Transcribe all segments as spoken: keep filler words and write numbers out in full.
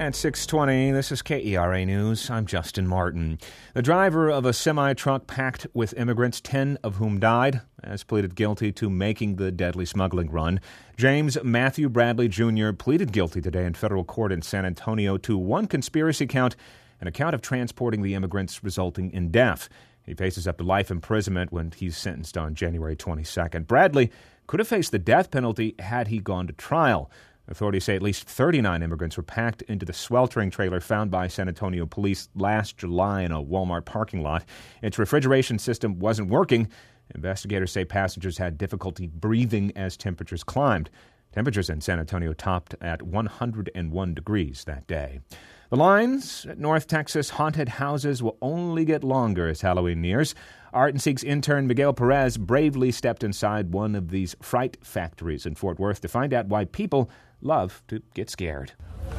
At six twenty, this is K E R A News. I'm Justin Martin. The driver of a semi-truck packed with immigrants, ten of whom died, has pleaded guilty to making the deadly smuggling run. James Matthew Bradley Junior pleaded guilty today in federal court in San Antonio to one conspiracy count and a count of transporting the immigrants resulting in death. He faces up to life imprisonment when he's sentenced on January twenty-second. Bradley could have faced the death penalty had he gone to trial. Authorities say at least thirty-nine immigrants were packed into the sweltering trailer found by San Antonio police last July in a Walmart parking lot. Its refrigeration system wasn't working. Investigators say passengers had difficulty breathing as temperatures climbed. Temperatures in San Antonio topped at one hundred one degrees that day. The lines at North Texas haunted houses will only get longer as Halloween nears. Art and Seek's intern Miguel Perez bravely stepped inside one of these fright factories in Fort Worth to find out why people love to get scared.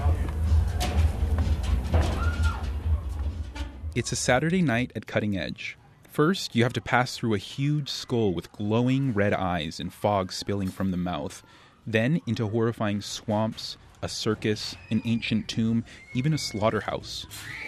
It's a Saturday night at Cutting Edge. First, you have to pass through a huge skull with glowing red eyes and fog spilling from the mouth. Then into horrifying swamps, a circus, an ancient tomb, even a slaughterhouse.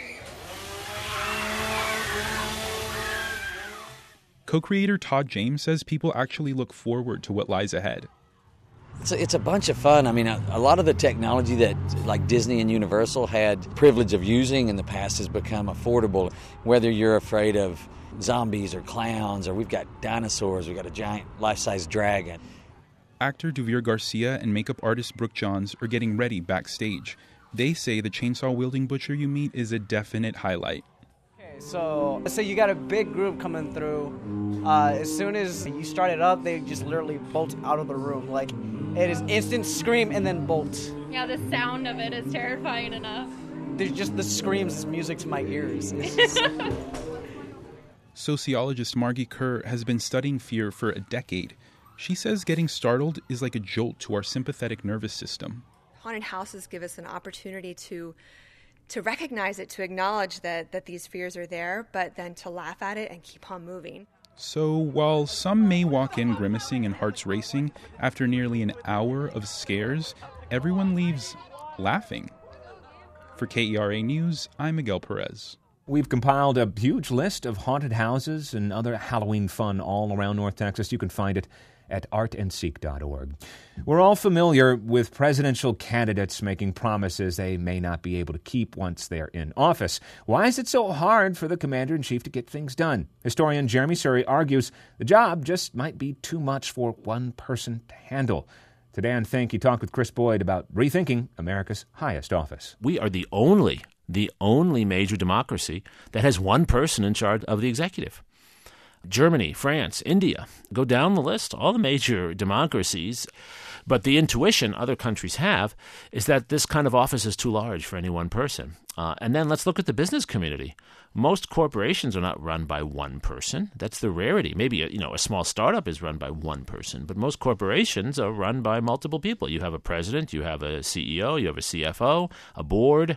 Co-creator Todd James says people actually look forward to what lies ahead. It's a, it's a bunch of fun. I mean, a, a lot of the technology that like Disney and Universal had privilege of using in the past has become affordable. Whether you're afraid of zombies or clowns, or we've got dinosaurs, we've got a giant life-size dragon. Actor Duvir Garcia and makeup artist Brooke Johns are getting ready backstage. They say the chainsaw-wielding butcher you meet is a definite highlight. Okay, so let's say you got a big group coming through. Uh, as soon as you start it up, they just literally bolt out of the room. Like, it is instant scream and then bolt. Yeah, the sound of it is terrifying enough. There's just the screams, is music to my ears. Sociologist Margie Kerr has been studying fear for a decade. She says getting startled is like a jolt to our sympathetic nervous system. Haunted houses give us an opportunity to to recognize it, to acknowledge that, that these fears are there, but then to laugh at it and keep on moving. So while some may walk in grimacing and hearts racing, after nearly an hour of scares, everyone leaves laughing. For K E R A News, I'm Miguel Perez. We've compiled a huge list of haunted houses and other Halloween fun all around North Texas. You can find it at art and seek dot org. We're all familiar with presidential candidates making promises they may not be able to keep once they're in office. Why is it so hard for the commander-in-chief to get things done? Historian Jeremy Surrey argues the job just might be too much for one person to handle. Today on Think, he talked with Chris Boyd about rethinking America's highest office. We are the only, the only major democracy that has one person in charge of the executive. Germany, France, India, go down the list, all the major democracies. But the intuition other countries have is that this kind of office is too large for any one person. Uh, and then let's look at the business community. Most corporations are not run by one person. That's the rarity. Maybe a, you know a small startup is run by one person, but most corporations are run by multiple people. You have a president, you have a C E O, you have a C F O, a board.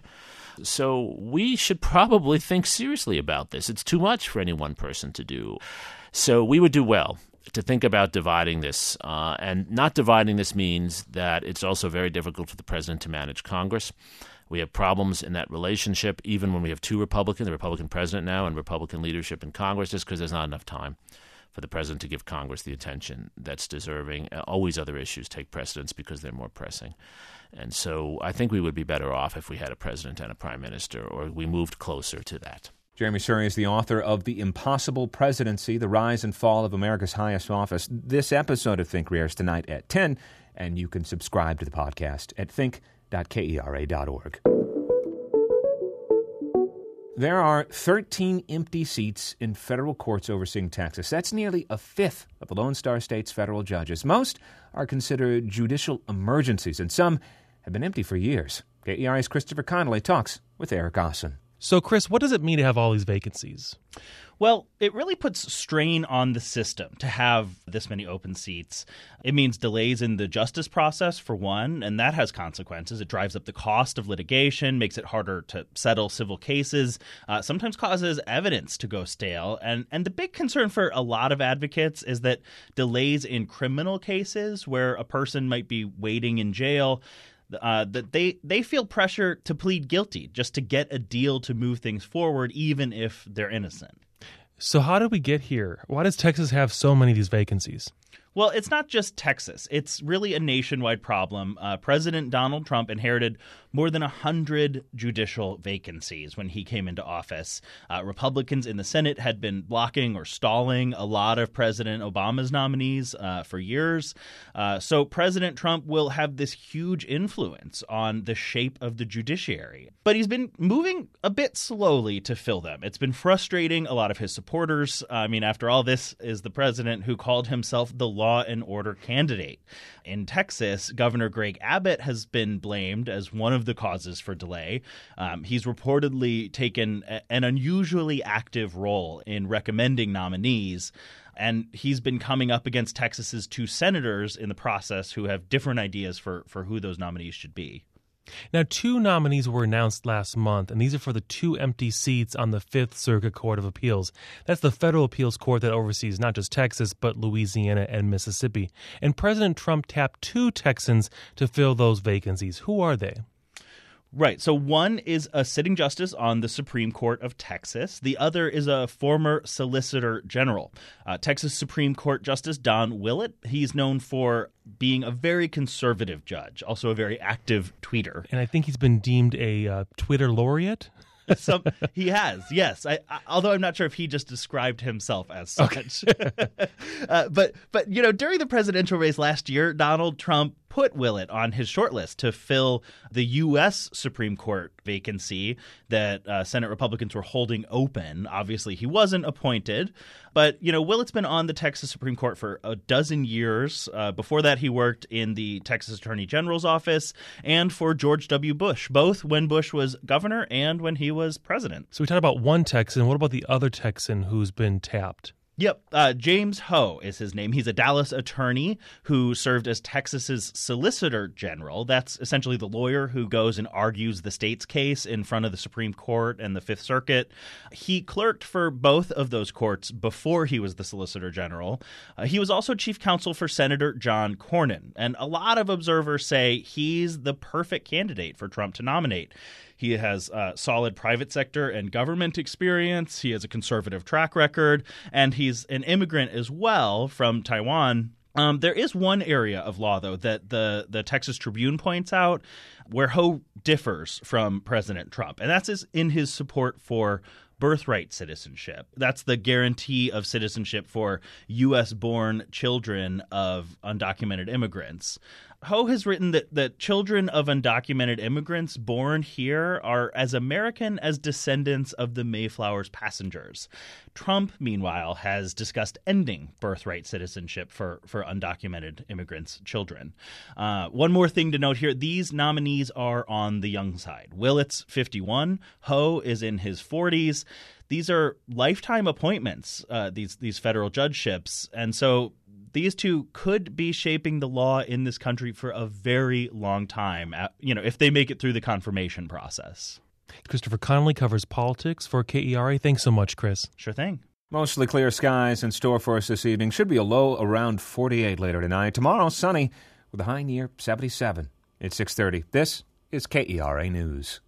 So we should probably think seriously about this. It's too much for any one person to do. So we would do well to think about dividing this. Uh, and not dividing this means that it's also very difficult for the president to manage Congress. We have problems in that relationship, even when we have two Republicans, the Republican president now and Republican leadership in Congress, just because there's not enough time for the president to give Congress the attention that's deserving. Always other issues take precedence because they're more pressing. And so I think we would be better off if we had a president and a prime minister, or we moved closer to that. Jeremy Surrey is the author of The Impossible Presidency, The Rise and Fall of America's Highest Office. This episode of Think airs tonight at ten, and you can subscribe to the podcast at think dot kera dot org. There are thirteen empty seats in federal courts overseeing Texas. That's nearly a fifth of the Lone Star State's federal judges. Most are considered judicial emergencies, and some have been empty for years. K E R A's Christopher Connolly talks with Eric Osson. So, Chris, what does it mean to have all these vacancies? Well, it really puts strain on the system to have this many open seats. It means delays in the justice process, for one, and that has consequences. It drives up the cost of litigation, makes it harder to settle civil cases, uh, sometimes causes evidence to go stale. And, and the big concern for a lot of advocates is that delays in criminal cases where a person might be waiting in jail, uh, that they, they feel pressure to plead guilty just to get a deal to move things forward, even if they're innocent. So how did we get here? Why does Texas have so many of these vacancies? Well, it's not just Texas. It's really a nationwide problem. Uh, President Donald Trump inherited more than one hundred judicial vacancies when he came into office. Uh, Republicans in the Senate had been blocking or stalling a lot of President Obama's nominees uh, for years. Uh, so President Trump will have this huge influence on the shape of the judiciary. But he's been moving a bit slowly to fill them. It's been frustrating a lot of his supporters. I mean, after all, this is the president who called himself the law and order candidate. In Texas, Governor Greg Abbott has been blamed as one of the causes for delay. Um, he's reportedly taken a, an unusually active role in recommending nominees, and he's been coming up against Texas's two senators in the process who have different ideas for, for who those nominees should be. Now, two nominees were announced last month, and these are for the two empty seats on the Fifth Circuit Court of Appeals. That's the federal appeals court that oversees not just Texas, but Louisiana and Mississippi. And President Trump tapped two Texans to fill those vacancies. Who are they? Right. So one is a sitting justice on the Supreme Court of Texas. The other is a former Solicitor General. Uh, Texas Supreme Court Justice Don Willett. He's known for being a very conservative judge, also a very active tweeter. And I think he's been deemed a uh, Twitter laureate. Some, he has, yes. I, I, although I'm not sure if he just described himself as such. Okay. uh, but, but you know, during the presidential race last year, Donald Trump put Willett on his shortlist to fill the U S Supreme Court vacancy that uh, Senate Republicans were holding open. Obviously, he wasn't appointed. But, you know, Willett's been on the Texas Supreme Court for a dozen years. Uh, before that, he worked in the Texas Attorney General's office and for George W. Bush, both when Bush was governor and when he was president. So we talked about one Texan. What about the other Texan who's been tapped? Yep. Uh, James Ho is his name. He's a Dallas attorney who served as Texas's Solicitor General. That's essentially the lawyer who goes and argues the state's case in front of the Supreme Court and the Fifth Circuit. He clerked for both of those courts before he was the Solicitor General. Uh, he was also chief counsel for Senator John Cornyn. And a lot of observers say he's the perfect candidate for Trump to nominate. He has uh, solid private sector and government experience. He has a conservative track record, and he's an immigrant as well from Taiwan. Um, there is one area of law, though, that the, the Texas Tribune points out where Ho differs from President Trump, and that's his, in his support for birthright citizenship. That's the guarantee of citizenship for U S-born children of undocumented immigrants. Ho has written that, that children of undocumented immigrants born here are as American as descendants of the Mayflower's passengers. Trump, meanwhile, has discussed ending birthright citizenship for, for undocumented immigrants' children. Uh, one more thing to note here, these nominees are on the young side. Willett's fifty-one, Ho is in his forties. These are lifetime appointments, uh, these, these federal judgeships, and so these two could be shaping the law in this country for a very long time, you know, if they make it through the confirmation process. Christopher Connolly covers politics for K E R A. Thanks so much, Chris. Sure thing. Mostly clear skies in store for us this evening. Should be a low around forty-eight later tonight. Tomorrow, sunny with a high near seventy-seven. It's six thirty. This is K E R A News.